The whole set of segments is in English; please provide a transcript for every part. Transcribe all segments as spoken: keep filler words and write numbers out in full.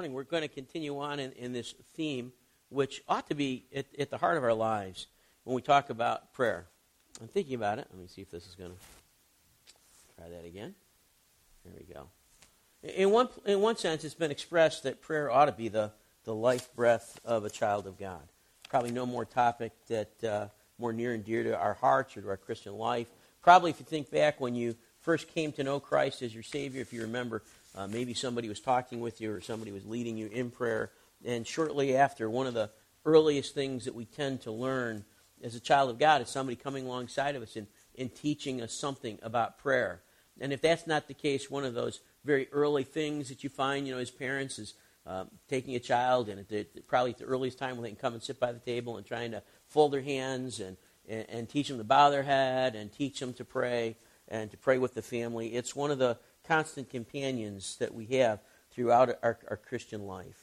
morning we're going to continue on in, in this theme, which ought to be at, at the heart of our lives when we talk about prayer. I'm thinking about it. Let me see if this is going to try that again. There we go. In one in one sense, it's been expressed that prayer ought to be the, the life breath of a child of God. Probably no more topic that uh, more near and dear to our hearts or to our Christian life. Probably if you think back when you first came to know Christ as your Savior, if you remember, uh, maybe somebody was talking with you or somebody was leading you in prayer. And shortly after, one of the earliest things that we tend to learn as a child of God is somebody coming alongside of us and, and teaching us something about prayer. And if that's not the case, one of those very early things that you find, you know, as parents is uh, taking a child and at the, probably at the earliest time when they can come and sit by the table and trying to fold their hands and, and, and teach them to bow their head and teach them to pray and to pray with the family. It's one of the constant companions that we have throughout our, our Christian life.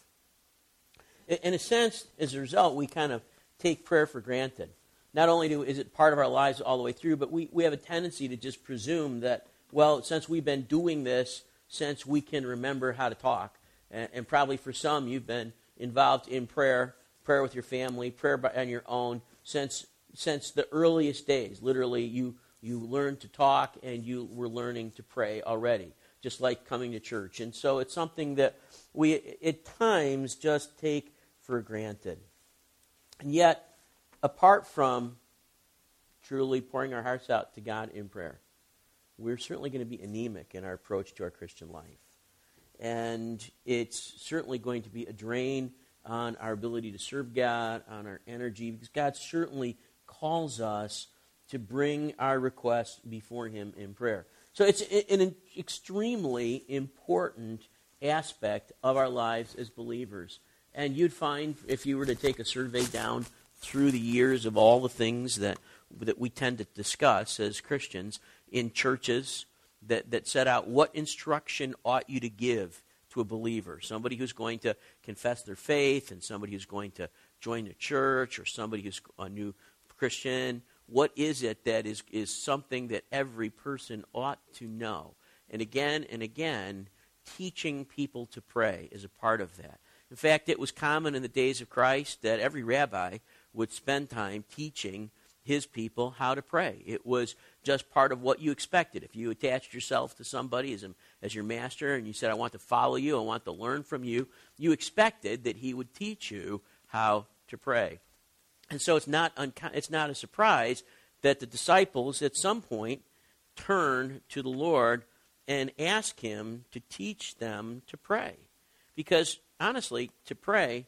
In a sense, as a result, we kind of take prayer for granted. Not only do, is it part of our lives all the way through, but we, we have a tendency to just presume that, well, since we've been doing this, since we can remember how to talk, and, and probably for some, you've been involved in prayer, prayer with your family, prayer by, on your own, since since the earliest days. Literally, you, you learned to talk, and you were learning to pray already, just like coming to church. And so it's something that we, at times, just take for granted. And yet, apart from truly pouring our hearts out to God in prayer, we're certainly going to be anemic in our approach to our Christian life. And it's certainly going to be a drain on our ability to serve God, on our energy, because God certainly calls us to bring our requests before Him in prayer. So it's an extremely important aspect of our lives as believers. And you'd find, if you were to take a survey down through the years of all the things that that we tend to discuss as Christians in churches that, that set out what instruction ought you to give to a believer, somebody who's going to confess their faith and somebody who's going to join the church or somebody who's a new Christian. What is it that is, is something that every person ought to know? And again and again, teaching people to pray is a part of that. In fact, it was common in the days of Christ that every rabbi would spend time teaching his people how to pray. It was just part of what you expected. If you attached yourself to somebody as, a, as your master and you said, I want to follow you, I want to learn from you, you expected that he would teach you how to pray. And so it's not unco- it's not a surprise that the disciples at some point turn to the Lord and ask Him to teach them to pray. Because honestly, to pray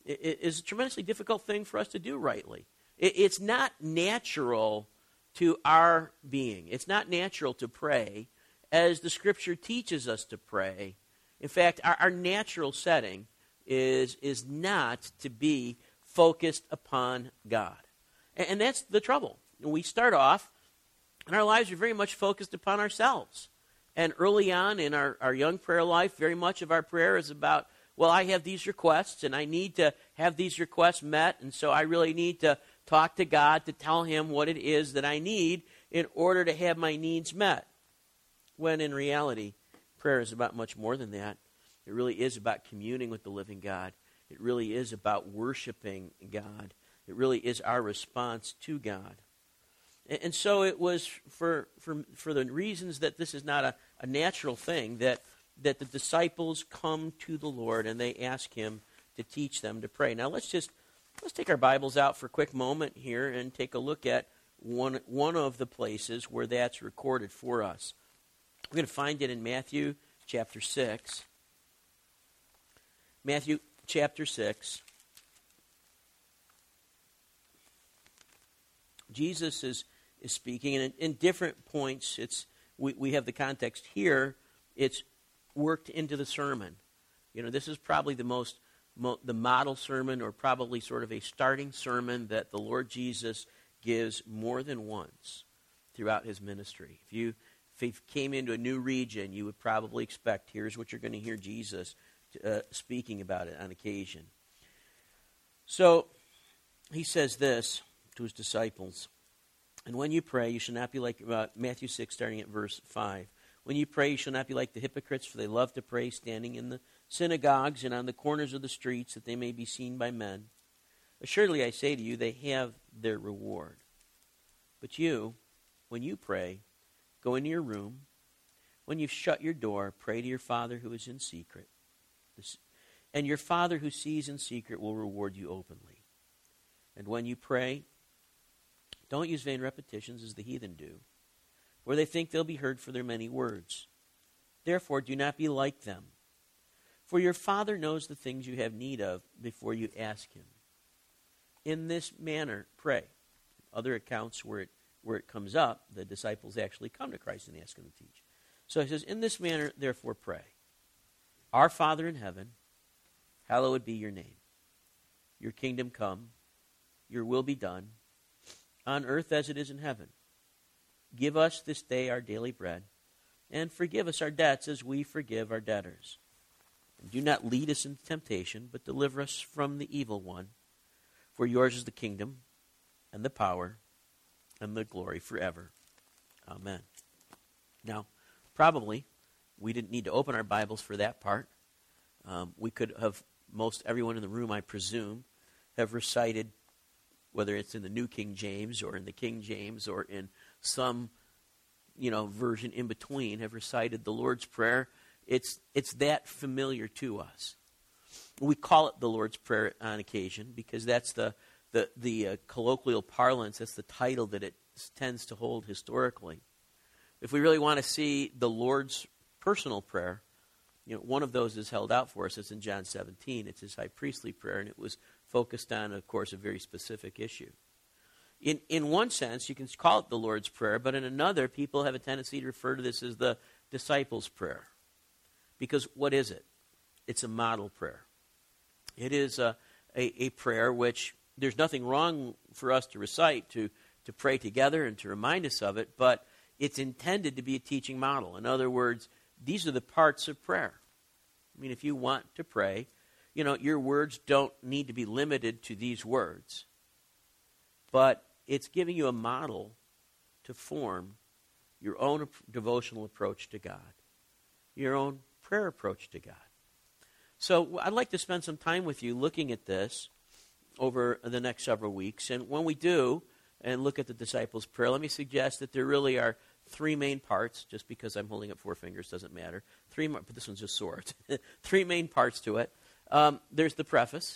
is a tremendously difficult thing for us to do rightly. It's not natural to our being. It's not natural to pray as the Scripture teaches us to pray. In fact, our, our natural setting is, is not to be focused upon God. And, and that's the trouble. We start off, and our lives are very much focused upon ourselves. And early on in our, our young prayer life, very much of our prayer is about, well, I have these requests, and I need to have these requests met, and so I really need to talk to God to tell Him what it is that I need in order to have my needs met. When in reality, prayer is about much more than that. It really is about communing with the living God. It really is about worshiping God. It really is our response to God. And, and so it was for, for, for the reasons that this is not a, a natural thing that, that the disciples come to the Lord and they ask Him to teach them to pray. Now let's just Let's take our Bibles out for a quick moment here and take a look at one, one of the places where that's recorded for us. We're going to find it in Matthew chapter six. Matthew chapter six. Jesus is, is speaking, and in, in different points, it's we, we have the context here. It's worked into the sermon. You know, this is probably the most the model sermon, or probably sort of a starting sermon that the Lord Jesus gives more than once throughout His ministry. If you, if you came into a new region, you would probably expect, here's what you're going to hear Jesus uh, speaking about it on occasion. So, He says this to His disciples, and when you pray, you shall not be like, uh, Matthew six, starting at verse five. When you pray, you shall not be like the hypocrites, for they love to pray standing in the synagogues and on the corners of the streets, that they may be seen by men. Assuredly, I say to you, they have their reward. But you, when you pray, go into your room. When you've shut your door, pray to your Father who is in secret. And your Father who sees in secret will reward you openly. And when you pray, don't use vain repetitions as the heathen do, for they think they'll be heard for their many words. Therefore, do not be like them. For your Father knows the things you have need of before you ask him. In this manner, pray. Other accounts where it, where it comes up, the disciples actually come to Christ and ask him to teach. So he says, in this manner, therefore, pray. Our Father in heaven, hallowed be your name. Your kingdom come, your will be done, on earth as it is in heaven. Give us this day our daily bread, and forgive us our debts as we forgive our debtors. And do not lead us into temptation, but deliver us from the evil one. For yours is the kingdom, and the power, and the glory forever. Amen. Now, probably, we didn't need to open our Bibles for that part. Um, we could have, most everyone in the room, I presume, have recited, whether it's in the New King James or in the King James or in some, you know, version in between, have recited the Lord's Prayer. It's it's that familiar to us. We call it the Lord's Prayer on occasion because that's the the the uh, colloquial parlance. That's the title that it tends to hold historically. If we really want to see the Lord's personal prayer, you know, one of those is held out for us. It's in John seventeen. It's his high priestly prayer, and it was focused on, of course, a very specific issue. In in one sense, you can call it the Lord's Prayer, but in another, people have a tendency to refer to this as the disciples' prayer. Because what is it? It's a model prayer. It is a, a, a prayer which there's nothing wrong for us to recite, to, to pray together and to remind us of it, but it's intended to be a teaching model. In other words, these are the parts of prayer. I mean, if you want to pray, you know, your words don't need to be limited to these words. But it's giving you a model to form your own devotional approach to God, your own prayer approach to God. So I'd like to spend some time with you looking at this over the next several weeks. And when we do, and look at the disciples' prayer, let me suggest that there really are three main parts. Just because I'm holding up four fingers doesn't matter. Three, but this one's just swords. Three main parts to it. Um, there's the preface,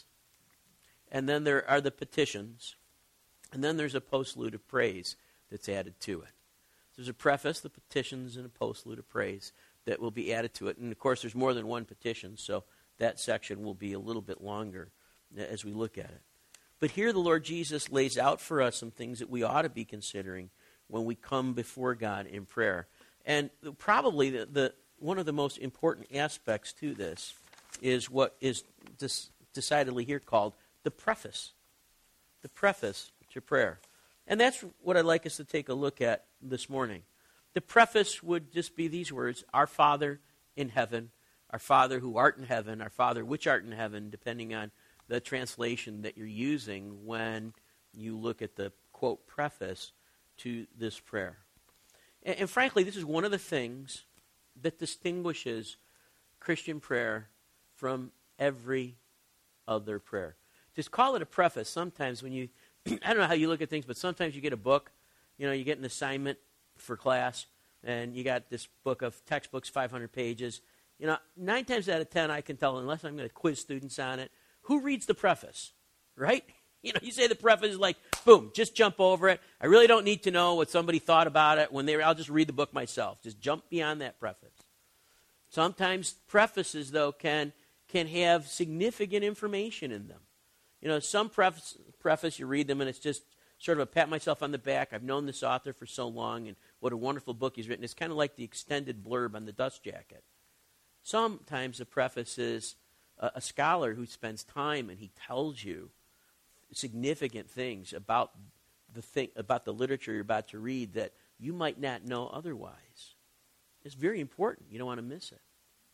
and then there are the petitions, and then there's a postlude of praise that's added to it. There's a preface, the petitions, and a postlude of praise that will be added to it. And, of course, there's more than one petition, so that section will be a little bit longer as we look at it. But here the Lord Jesus lays out for us some things that we ought to be considering when we come before God in prayer. And probably the, the one of the most important aspects to this is what is dis- decidedly here called the preface. The preface to prayer. And that's what I'd like us to take a look at this morning. The preface would just be these words: Our Father in heaven, our Father who art in heaven, our Father which art in heaven, depending on the translation that you're using when you look at the, quote, preface to this prayer. And, and frankly, this is one of the things that distinguishes Christian prayer from every other prayer. Just call it a preface. Sometimes when you, I don't know how you look at things, but sometimes you get a book, you know, you get an assignment for class, and you got this book of textbooks, five hundred pages. You know, nine times out of ten, I can tell, unless I'm going to quiz students on it, who reads the preface, right? You know, you say the preface is like, boom, just jump over it. I really don't need to know what somebody thought about it when they were, I'll just read the book myself. Just jump beyond that preface. Sometimes prefaces, though, can can have significant information in them. You know, some preface, preface you read them and it's just sort of a pat myself on the back. I've known this author for so long and what a wonderful book he's written. It's kind of like the extended blurb on the dust jacket. Sometimes the preface is a, a scholar who spends time and he tells you significant things about the thing, about the literature you're about to read that you might not know otherwise. It's very important. You don't want to miss it.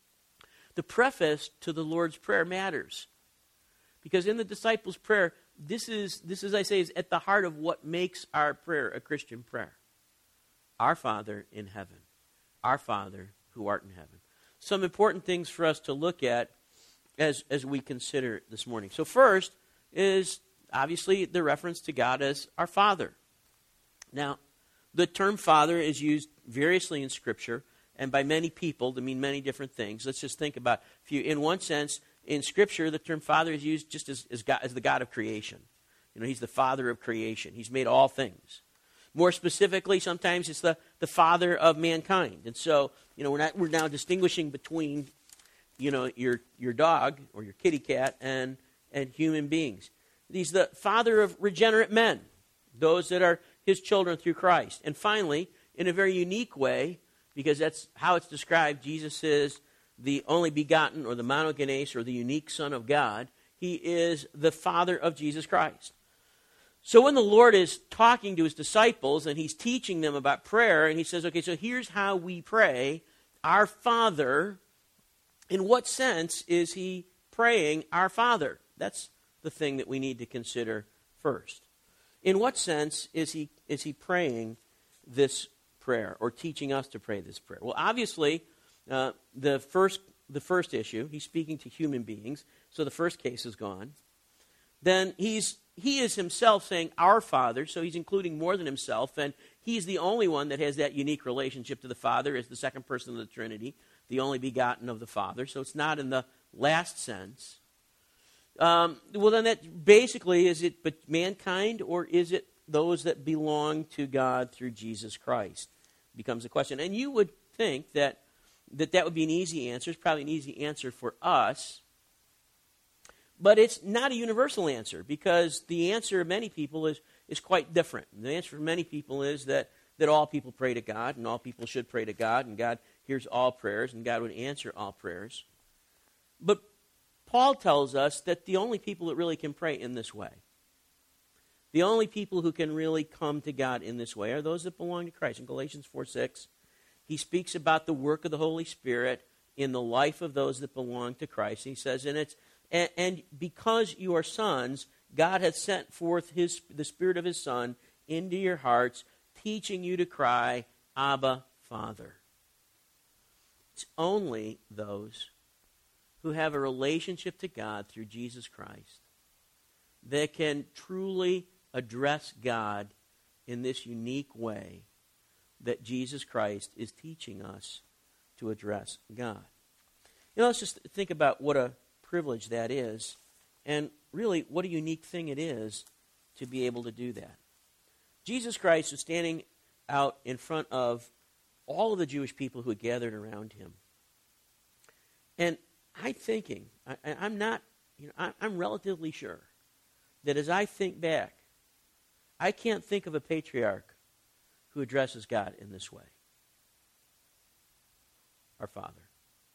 The preface to the Lord's Prayer matters. Because in the disciples' prayer, this is, this as I say, is at the heart of what makes our prayer a Christian prayer. Our Father in heaven. Our Father who art in heaven. Some important things for us to look at as, as we consider it this morning. So first is obviously the reference to God as our Father. Now, the term Father is used variously in Scripture and by many people to mean many different things. Let's just think about, if you, in one sense, in Scripture, the term Father is used just as, as, God, as the God of creation. You know, He's the Father of creation. He's made all things. More specifically, sometimes it's the, the Father of mankind. And so, you know, we're not we're now distinguishing between, you know, your your dog or your kitty cat and and human beings. He's the Father of regenerate men, those that are His children through Christ. And finally, in a very unique way, because that's how it's described, Jesus is the only begotten, or the monogenes, or the unique Son of God. He is the Father of Jesus Christ. So when the Lord is talking to His disciples and He's teaching them about prayer, and He says, okay, so here's how we pray, our Father, in what sense is He praying our Father? That's the thing that we need to consider first. In what sense is He is He praying this prayer, or teaching us to pray this prayer? Well, obviously, uh, the first the first issue, He's speaking to human beings, so the first case is gone. Then He's He is Himself saying, our Father, so He's including more than Himself, and He's the only one that has that unique relationship to the Father as the second person of the Trinity, the only begotten of the Father, so it's not in the last sense. Um, well, then that basically, is it but mankind, or is it those that belong to God through Jesus Christ? Becomes a question. And you would think that that, that would be an easy answer. It's probably an easy answer for us. But it's not a universal answer, because the answer of many people is, is quite different. The answer for many people is that, that all people pray to God, and all people should pray to God, and God hears all prayers, and God would answer all prayers. But Paul tells us that the only people that really can pray in this way, the only people who can really come to God in this way, are those that belong to Christ. In Galatians four six, he speaks about the work of the Holy Spirit in the life of those that belong to Christ. He says, and it's And, and because you are sons, God hath sent forth his, the Spirit of His Son into your hearts, teaching you to cry, Abba, Father. It's only those who have a relationship to God through Jesus Christ that can truly address God in this unique way that Jesus Christ is teaching us to address God. You know, let's just think about what a privilege that is, and really what a unique thing it is to be able to do that. Jesus Christ was standing out in front of all of the Jewish people who had gathered around Him. And I'm thinking, I, I'm not, you know, I, I'm relatively sure that as I think back, I can't think of a patriarch who addresses God in this way. Our Father.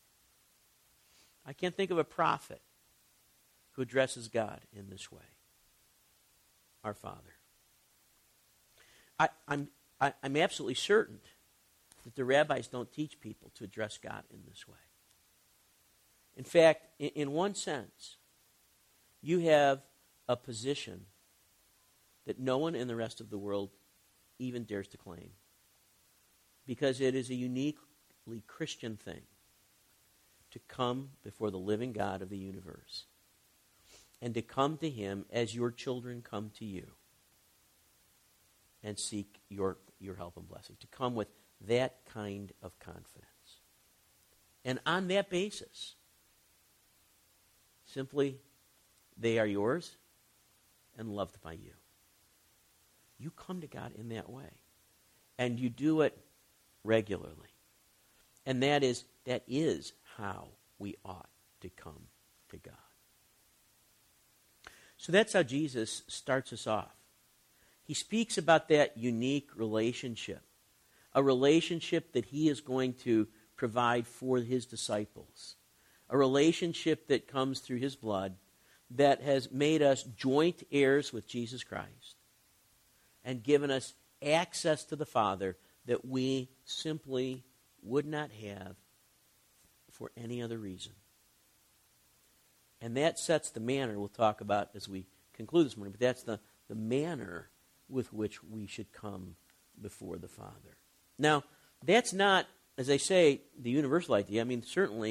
I can't think of a prophet who addresses God in this way. Our Father. I, I'm, I, I'm absolutely certain that the rabbis don't teach people to address God in this way. In fact, in, in one sense, you have a position that no one in the rest of the world even dares to claim, because it is a uniquely Christian thing to come before the living God of the universe and to come to Him as your children come to you and seek your, your help and blessing, to come with that kind of confidence. And on that basis, simply, they are yours and loved by you. You come to God in that way. And you do it regularly. And that is, that is how we ought to come to God. So that's how Jesus starts us off. He speaks about that unique relationship, a relationship that He is going to provide for His disciples, a relationship that comes through His blood that has made us joint heirs with Jesus Christ and given us access to the Father that we simply would not have for any other reason. And that sets the manner we'll talk about as we conclude this morning, but that's the, the manner with which we should come before the Father. Now, that's not, as I say, the universal idea. I mean, certainly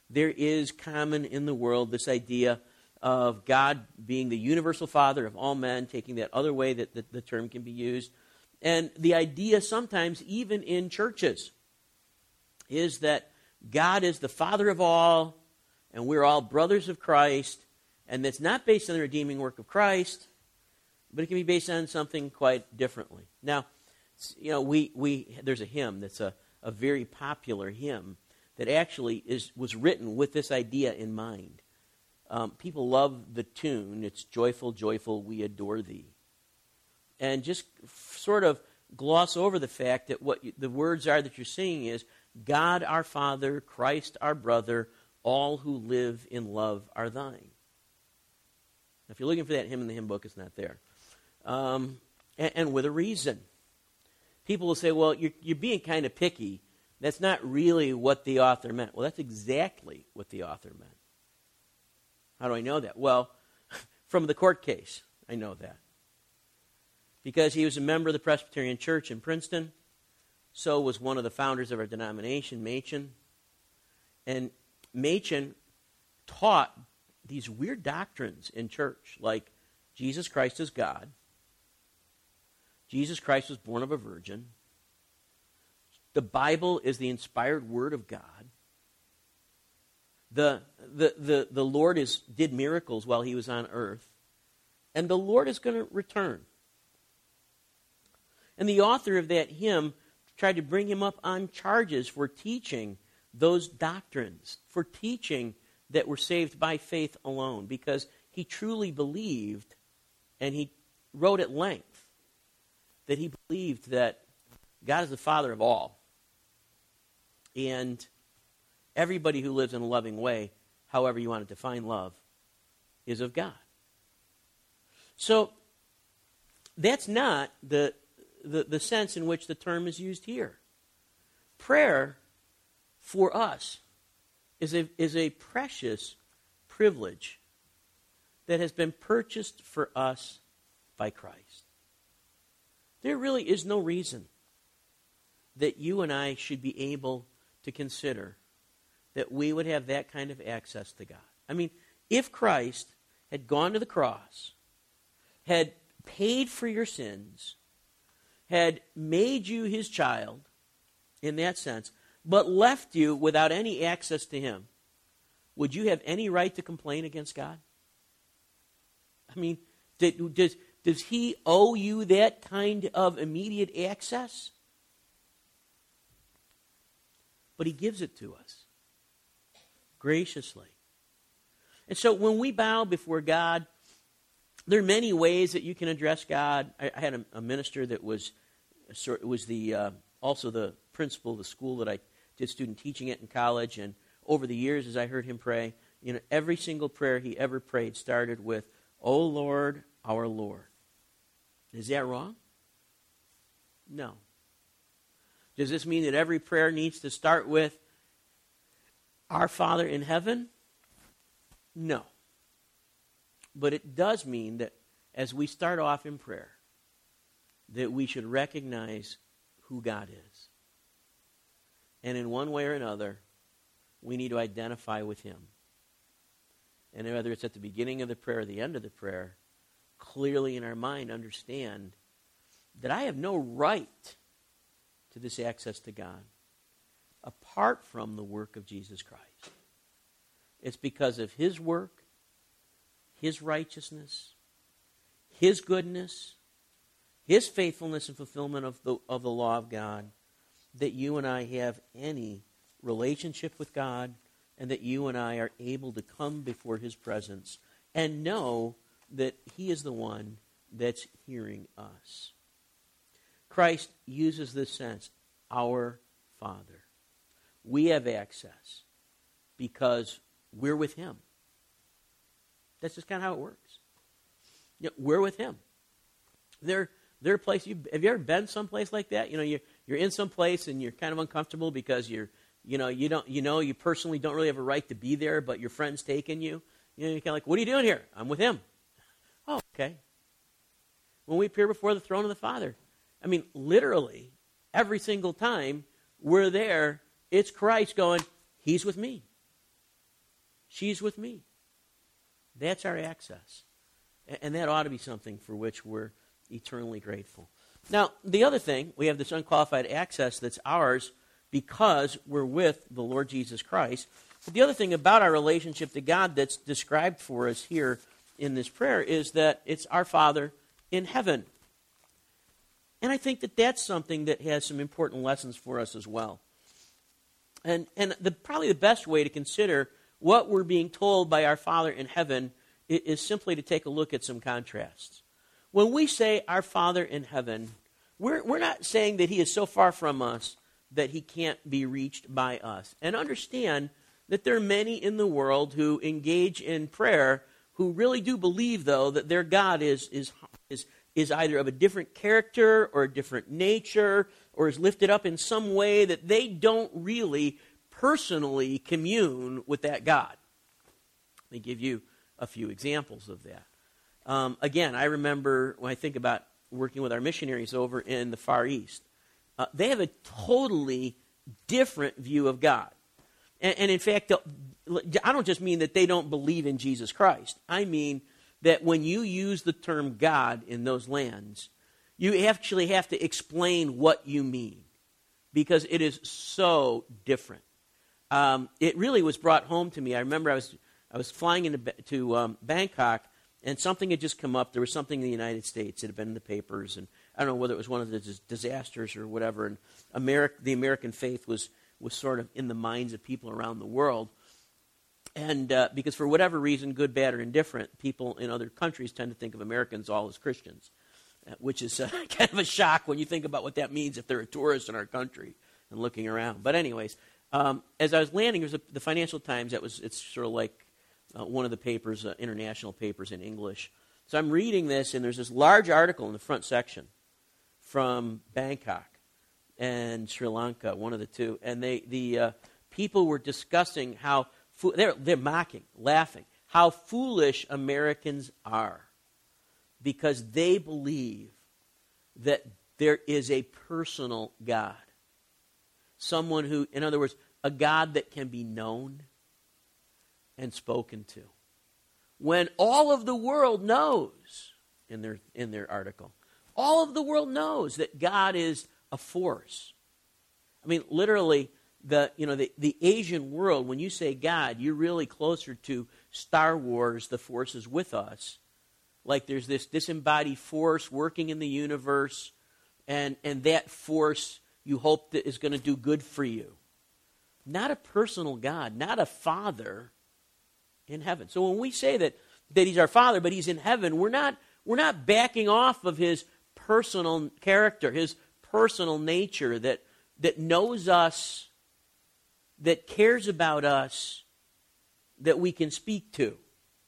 there is common in the world this idea of God being the universal Father of all men, taking that other way that the, the term can be used. And the idea sometimes, even in churches, is that God is the Father of all, and we're all brothers of Christ, and that's not based on the redeeming work of Christ, but it can be based on something quite differently. Now, you know, we, we there's a hymn that's a, a very popular hymn that actually is was written with this idea in mind. Um, people love the tune. It's joyful, joyful, we adore thee. And just f- sort of gloss over the fact that what you, the words are that you're singing is, God our Father, Christ our brother, all who live in love are thine. Now, if you're looking for that hymn in the hymn book, it's not there. Um, and, and with a reason. People will say, well, you're, you're being kind of picky. That's not really what the author meant. Well, that's exactly what the author meant. How do I know that? Well, from the court case, I know that. Because he was a member of the Presbyterian Church in Princeton. So was one of the founders of our denomination, Machen. And Machen taught these weird doctrines in church, like Jesus Christ is God. Jesus Christ was born of a virgin. The Bible is the inspired word of God. The, the, the, the Lord is, did miracles while he was on earth. And the Lord is going to return. And the author of that hymn tried to bring him up on charges for teaching those doctrines, for teaching that we're saved by faith alone, because he truly believed, and he wrote at length, that he believed that God is the Father of all. And everybody who lives in a loving way, however you want to define love, is of God. So that's not the, the, the sense in which the term is used here. Prayer, for us, is a, is a precious privilege that has been purchased for us by Christ. There really is no reason that you and I should be able to consider that we would have that kind of access to God. I mean, if Christ had gone to the cross, had paid for your sins, had made you his child, in that sense, but left you without any access to him, would you have any right to complain against God? I mean, did, does, does he owe you that kind of immediate access? But he gives it to us graciously. And so when we bow before God, there are many ways that you can address God. I, I had a, a minister that was was the uh, also the principal of the school that I did student teaching at in college. And over the years, as I heard him pray, you know, every single prayer he ever prayed started with, "O Lord, our Lord." Is that wrong? No. Does this mean that every prayer needs to start with, "Our Father in heaven"? No. But it does mean that as we start off in prayer, that we should recognize who God is. And in one way or another, we need to identify with him. And whether it's at the beginning of the prayer or the end of the prayer, clearly in our mind understand that I have no right to this access to God apart from the work of Jesus Christ. It's because of his work, his righteousness, his goodness, his faithfulness and fulfillment of the, of the law of God, that you and I have any relationship with God, and that you and I are able to come before his presence and know that he is the one that's hearing us. Christ uses this sense, our Father. We have access because we're with him. That's just kind of how it works. You know, we're with him. There, there are places. You, have you ever been someplace like that? You know, you're you're in some place and you're kind of uncomfortable because you're, you know, you don't, you know, you personally don't really have a right to be there, but your friend's taking you. You know, you're kind of like, what are you doing here? I'm with him. Oh, okay. When we appear before the throne of the Father, I mean, literally, every single time we're there, it's Christ going, he's with me. She's with me. That's our access. And that ought to be something for which we're eternally grateful. Now, the other thing, we have this unqualified access that's ours because we're with the Lord Jesus Christ. But the other thing about our relationship to God that's described for us here in this prayer is that it's our Father in heaven. And I think that that's something that has some important lessons for us as well. And and the, probably the best way to consider what we're being told by our Father in heaven is, is simply to take a look at some contrasts. When we say our Father in heaven, we're, we're not saying that he is so far from us that he can't be reached by us. And understand that there are many in the world who engage in prayer who really do believe, though, that their God is is is is either of a different character or a different nature or is lifted up in some way that they don't really personally commune with that God. Let me give you a few examples of that. Um, again, I remember when I think about working with our missionaries over in the Far East, uh, they have a totally different view of God. And, and in fact, I don't just mean that they don't believe in Jesus Christ. I mean that when you use the term God in those lands, you actually have to explain what you mean because it is so different. Um, it really was brought home to me. I remember I was I was flying into to um, Bangkok, and something had just come up. There was something in the United States. It had been in the papers, and I don't know whether it was one of the dis- disasters or whatever. And America, the American faith was was sort of in the minds of people around the world. And uh, because for whatever reason, good, bad, or indifferent, people in other countries tend to think of Americans all as Christians, uh, which is uh, kind of a shock when you think about what that means if they're a tourist in our country and looking around. But anyways, um, as I was landing, there was a, the Financial Times. That was it's sort of like uh, one of the papers, uh, international papers in English. So I'm reading this, and there's this large article in the front section from Bangkok and Sri Lanka, one of the two, and they the uh, people were discussing how. They're, they're mocking, laughing, how foolish Americans are because they believe that there is a personal God. Someone who, in other words, a God that can be known and spoken to. When all of the world knows, in their, in their article, all of the world knows that God is a force. I mean, literally, The you know the, the Asian world, when you say God, you're really closer to Star Wars, the Force is with us. Like there's this disembodied force working in the universe, and, and that force you hope that is going to do good for you. Not a personal God, not a Father in heaven. So when we say that, that He's our Father, but He's in heaven, we're not we're not backing off of His personal character, His personal nature that that knows us, that cares about us, that we can speak to.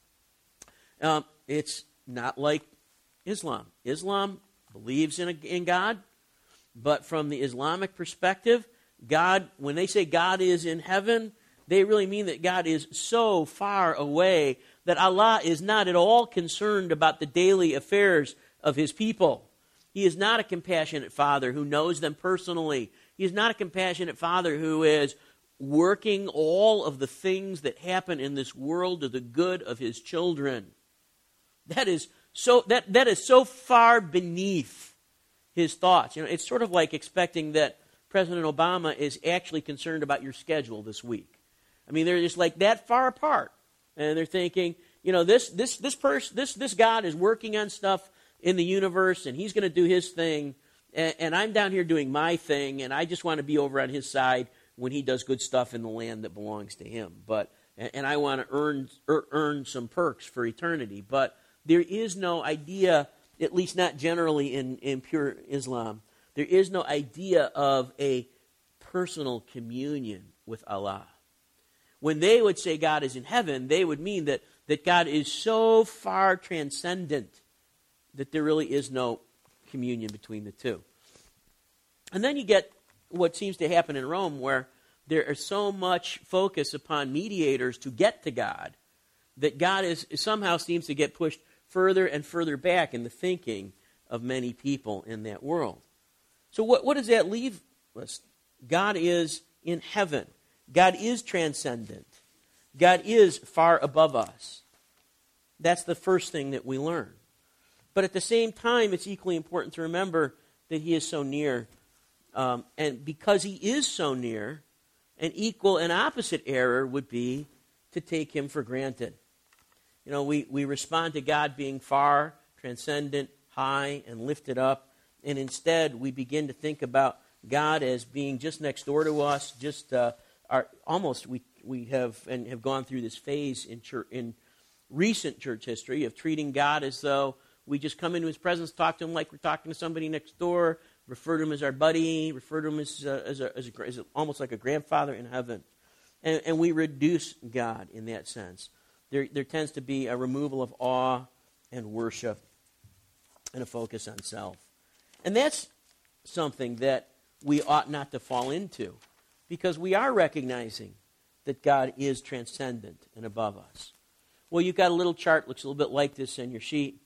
Um, it's not like Islam. Islam believes in, a, in God, but from the Islamic perspective, God, when they say God is in heaven, they really mean that God is so far away that Allah is not at all concerned about the daily affairs of His people. He is not a compassionate Father who knows them personally. He is not a compassionate Father who is working all of the things that happen in this world to the good of His children. That is so that, that is so far beneath His thoughts. You know, it's sort of like expecting that President Obama is actually concerned about your schedule this week. I mean, they're just like that far apart. And they're thinking, you know, this this this person this this God is working on stuff in the universe, and He's going to do His thing, and, and I'm down here doing my thing, and I just want to be over on His side when He does good stuff in the land that belongs to Him. But and I want to earn earn some perks for eternity. But there is no idea, at least not generally in, in pure Islam, there is no idea of a personal communion with Allah. When they would say God is in heaven, they would mean that, that God is so far transcendent that there really is no communion between the two. And then you get what seems to happen in Rome, where there is so much focus upon mediators to get to God, that God is somehow seems to get pushed further and further back in the thinking of many people in that world. So what, what does that leave us? God is in heaven. God is transcendent. God is far above us. That's the first thing that we learn. But at the same time, it's equally important to remember that he is so near. Um, and because he is so near, an equal and opposite error would be to take him for granted. You know, we, we respond to God being far, transcendent, high, and lifted up. And instead, we begin to think about God as being just next door to us, just uh, our, almost we we have and have gone through this phase in church, in recent church history of treating God as though we just come into his presence, talk to him like we're talking to somebody next door, refer to him as our buddy, refer to him as, uh, as, a, as, a, as a, almost like a grandfather in heaven. And, and we reduce God in that sense. There, there tends to be a removal of awe and worship and a focus on self. And that's something that we ought not to fall into, because we are recognizing that God is transcendent and above us. Well, you've got a little chart, looks a little bit like this in your sheet.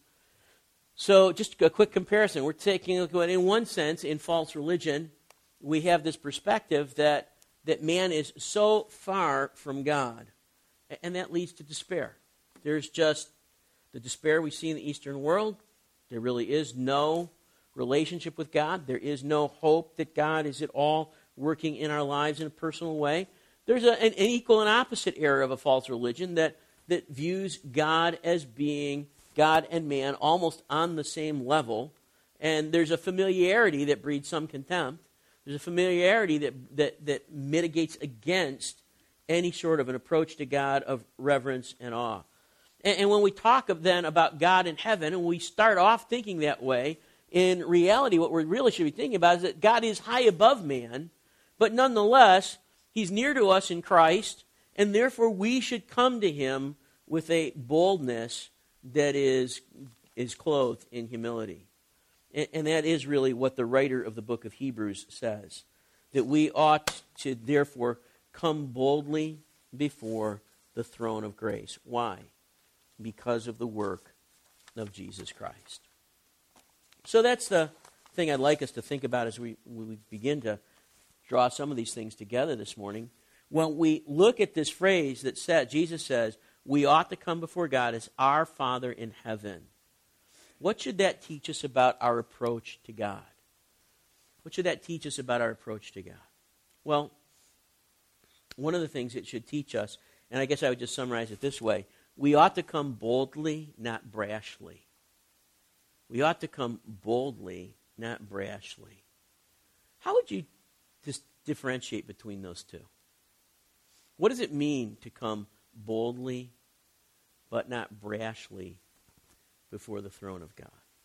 So just a quick comparison. We're taking a look at, in one sense, in false religion, we have this perspective that, that man is so far from God, and that leads to despair. There's just the despair we see in the Eastern world. There really is no relationship with God. There is no hope that God is at all working in our lives in a personal way. There's a, an, an equal and opposite error of a false religion that, that views God as being God and man almost on the same level. And there's a familiarity that breeds some contempt. There's a familiarity that, that, that mitigates against any sort of an approach to God of reverence and awe. And, and when we talk of, then about God in heaven, and we start off thinking that way, in reality what we really should be thinking about is that God is high above man, but nonetheless, he's near to us in Christ, and therefore we should come to him with a boldness that is, is clothed in humility. And, and that is really what the writer of the book of Hebrews says, that we ought to therefore come boldly before the throne of grace. Why? Because of the work of Jesus Christ. So that's the thing I'd like us to think about as we, we begin to draw some of these things together this morning. When we look at this phrase that said, Jesus says, we ought to come before God as our Father in heaven. What should that teach us about our approach to God? What should that teach us about our approach to God? Well, one of the things it should teach us, and I guess I would just summarize it this way, we ought to come boldly, not brashly. We ought to come boldly, not brashly. How would you just differentiate between those two? What does it mean to come boldly, but not brashly, before the throne of God?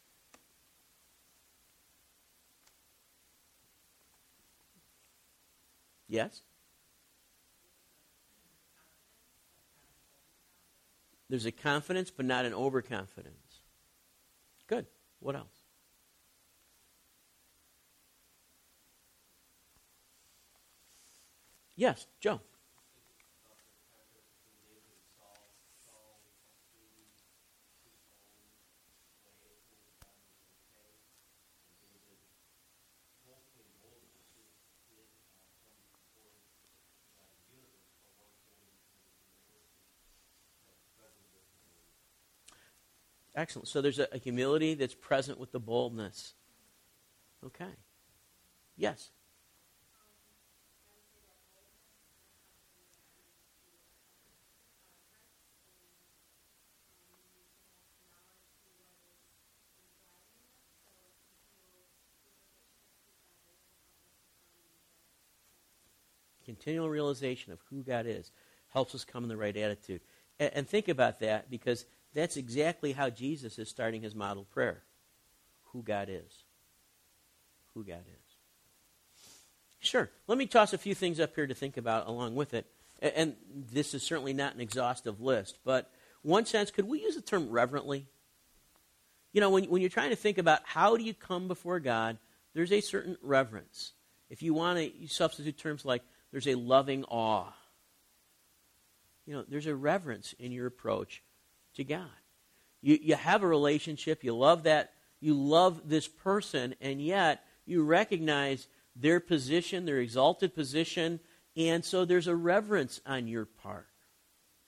Yes? There's a confidence, but not an overconfidence. Good. What else? Yes, Joe. Excellent. So there's a, a humility that's present with the boldness. Okay. Yes. Continual realization of who God is helps us come in the right attitude. And, and think about that, because that's exactly how Jesus is starting his model prayer. Who God is. Who God is. Sure. Let me toss a few things up here to think about along with it. And, and this is certainly not an exhaustive list, but one sense, could we use the term reverently? You know, when, when you're trying to think about how do you come before God, there's a certain reverence. If you want to substitute terms like there's a loving awe. You know, there's a reverence in your approach to God. You, you have a relationship, you love that, you love this person, and yet you recognize their position, their exalted position, and so there's a reverence on your part.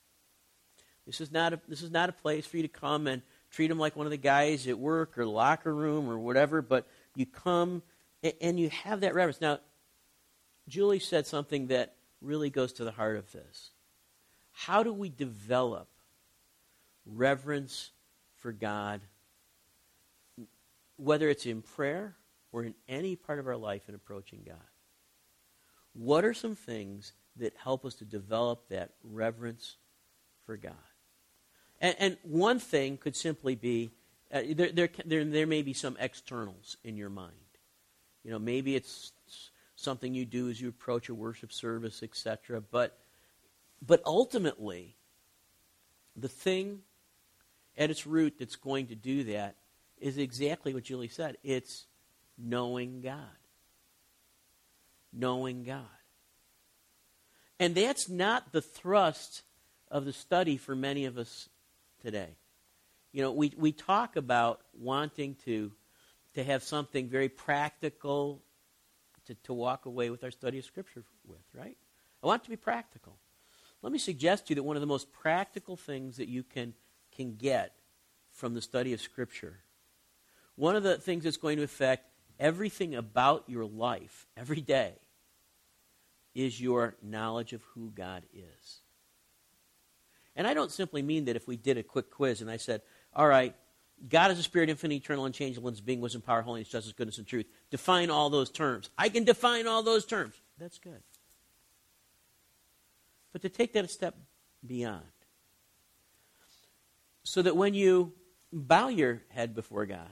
This is not a, this is not a place for you to come and treat them like one of the guys at work or locker room or whatever, but you come and, and you have that reverence. Now, Julie said something that really goes to the heart of this. How do we develop reverence for God, whether it's in prayer or in any part of our life in approaching God? What are some things that help us to develop that reverence for God? And, and one thing could simply be, uh, there, there, there, there may be some externals in your mind. You know, maybe it's something you do as you approach a worship service, et cetera. But, but ultimately, the thing at its root that's going to do that is exactly what Julie said. It's knowing God. Knowing God. And that's not the thrust of the study for many of us today. You know, we, we talk about wanting to, to have something very practical to, to walk away with our study of Scripture with, right? I want it to be practical. Let me suggest to you that one of the most practical things that you can, can get from the study of Scripture, one of the things that's going to affect everything about your life every day, is your knowledge of who God is. And I don't simply mean that if we did a quick quiz and I said, all right, God is a spirit, infinite, eternal, unchangeable, in his being, wisdom, power, holiness, justice, goodness, and truth. Define all those terms. I can define all those terms. That's good. But to take that a step beyond, so that when you bow your head before God,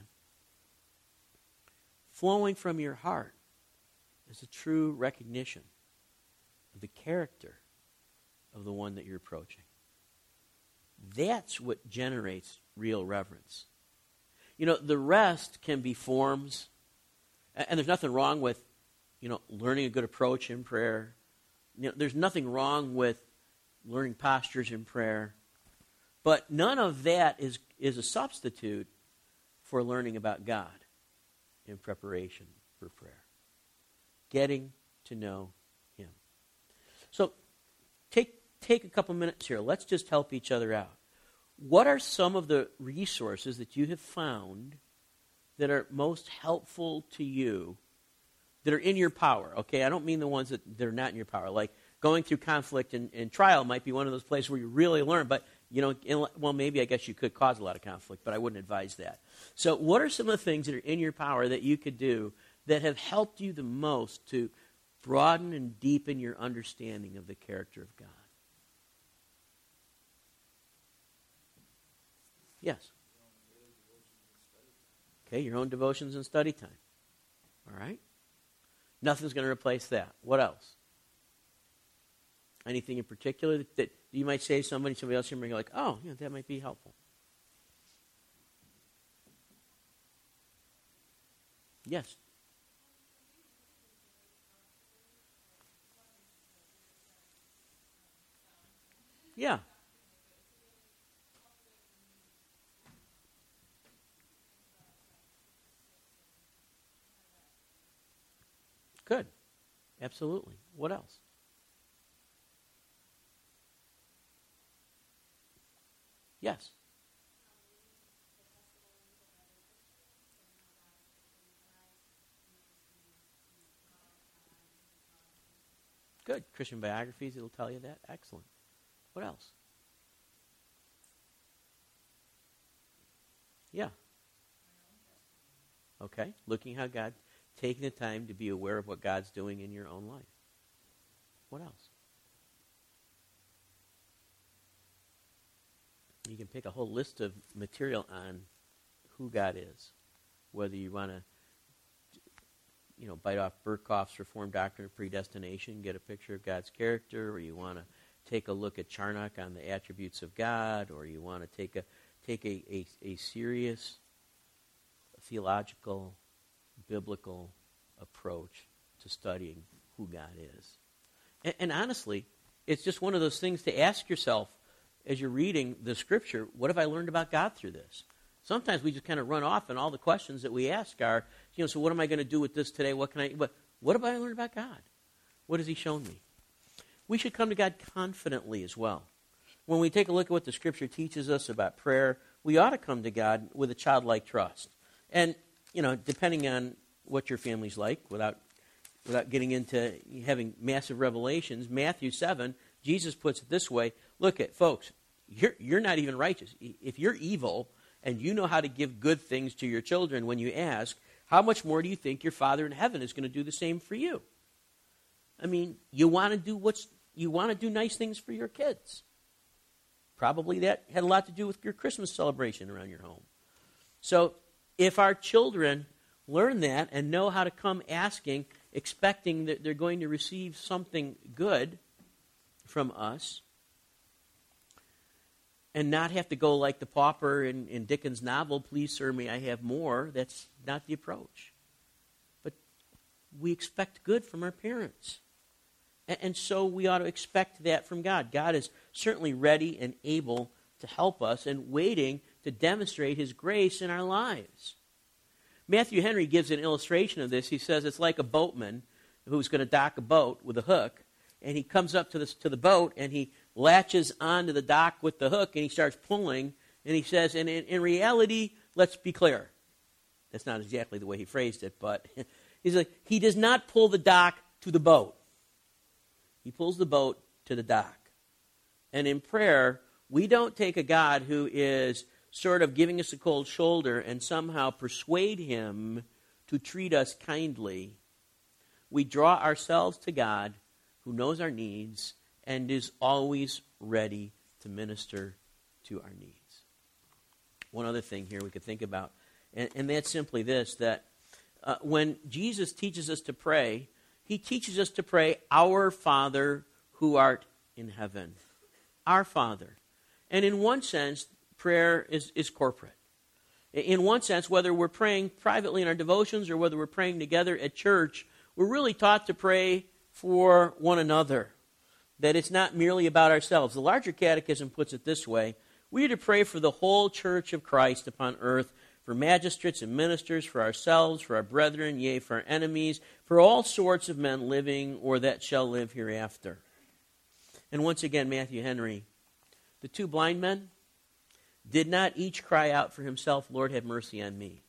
flowing from your heart is a true recognition of the character of the one that you're approaching. That's what generates real reverence. You know, the rest can be forms, and there's nothing wrong with, you know, learning a good approach in prayer. You know, there's nothing wrong with learning postures in prayer. But none of that is, is a substitute for learning about God in preparation for prayer. Getting to know him. So take take a couple minutes here. Let's just help each other out. What are some of the resources that you have found that are most helpful to you, that are in your power? Okay, I don't mean the ones that, that are not in your power. Like going through conflict and, and trial might be one of those places where you really learn, but you know, in, well, maybe I guess you could cause a lot of conflict, but I wouldn't advise that. So what are some of the things that are in your power that you could do that have helped you the most to broaden and deepen your understanding of the character of God? Yes. Okay, your own devotions and study time. All right? Nothing's going to replace that. What else? Anything in particular that, that you might say to somebody, somebody else, you're like, oh, yeah, that might be helpful. Yes. Yeah. Good. Absolutely. What else? Yes. Good. Christian biographies, it'll tell you that. Excellent. What else? Yeah. Okay. Looking how God, taking the time to be aware of what God's doing in your own life. What else? You can pick a whole list of material on who God is. Whether you want to, you know, bite off Burkhoff's Reformed Doctrine of Predestination, get a picture of God's character, or you want to take a look at Charnock on the attributes of God, or you want to take a take a, a, a serious theological, biblical approach to studying who God is. And, and honestly, it's just one of those things to ask yourself as you're reading the Scripture, what have I learned about God through this? Sometimes we just kind of run off, and all the questions that we ask are, you know, so what am I going to do with this today? What can I? But what have I learned about God? What has He shown me? We should come to God confidently as well. when we take a look at what the Scripture teaches us about prayer, we ought to come to God with a childlike trust. And, you know, depending on what your family's like, without without getting into having massive revelations, Matthew seven, Jesus puts it this way. Look at, folks, you're, you're not even righteous. If you're evil and you know how to give good things to your children when you ask, how much more do you think your Father in heaven is going to do the same for you? I mean, you want to do what's you want to do nice things for your kids. Probably that had a lot to do with your Christmas celebration around your home. So if our children learn that and know how to come asking, expecting that they're going to receive something good from us, and not have to go like the pauper in, in Dickens' novel, please, sir, may I have more, that's not the approach. But we expect good from our parents. And, and so we ought to expect that from God. God is certainly ready and able to help us and waiting to demonstrate His grace in our lives. Matthew Henry gives an illustration of this. He says it's like a boatman who's going to dock a boat with a hook, and he comes up to, this, to the boat, and he latches onto the dock with the hook, and he starts pulling, and he says, and in, in reality, let's be clear. That's not exactly the way he phrased it, but he's like, he does not pull the dock to the boat. He pulls the boat to the dock. And in prayer, we don't take a God who is sort of giving us a cold shoulder and somehow persuade Him to treat us kindly. We draw ourselves to God who knows our needs and is always ready to minister to our needs. One other thing here we could think about, and, and that's simply this, that uh, when Jesus teaches us to pray, He teaches us to pray, Our Father who art in heaven. Our Father. And in one sense, prayer is, is corporate. In one sense, whether we're praying privately in our devotions or whether we're praying together at church, we're really taught to pray for one another. That it's not merely about ourselves. The larger catechism puts it this way. We are to pray for the whole church of Christ upon earth, for magistrates and ministers, for ourselves, for our brethren, yea, for our enemies, for all sorts of men living or that shall live hereafter. And once again, Matthew Henry, the two blind men did not each cry out for himself, Lord, have mercy on me.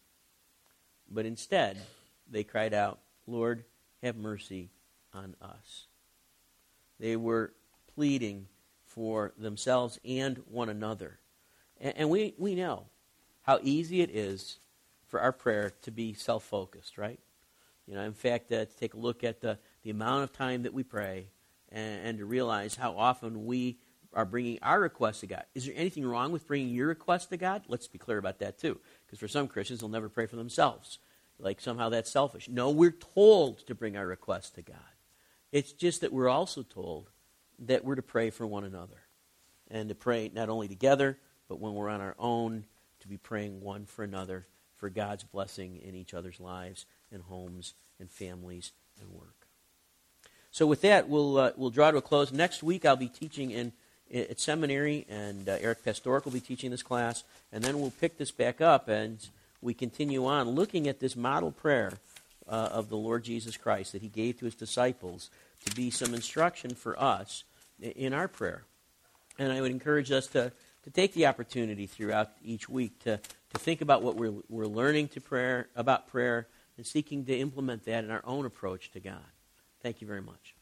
But instead, they cried out, Lord, have mercy on us. They were pleading for themselves and one another. And, and we, we know how easy it is for our prayer to be self-focused, right? You know, in fact, uh, to take a look at the, the amount of time that we pray and, and to realize how often we are bringing our requests to God. Is there anything wrong with bringing your request to God? Let's be clear about that too. Because for some Christians, they'll never pray for themselves. Like somehow that's selfish. No, we're told to bring our requests to God. It's just that we're also told that we're to pray for one another. And to pray not only together, but when we're on our own, to be praying one for another for God's blessing in each other's lives and homes and families and work. So with that, we'll uh, we'll draw to a close. Next week, I'll be teaching in at seminary, and uh, Eric Pastoric will be teaching this class, and then we'll pick this back up and we continue on looking at this model prayer uh, of the Lord Jesus Christ that He gave to His disciples to be some instruction for us in our prayer. And I would encourage us to, to take the opportunity throughout each week to, to think about what we're, we're learning to prayer about prayer and seeking to implement that in our own approach to God. Thank you very much.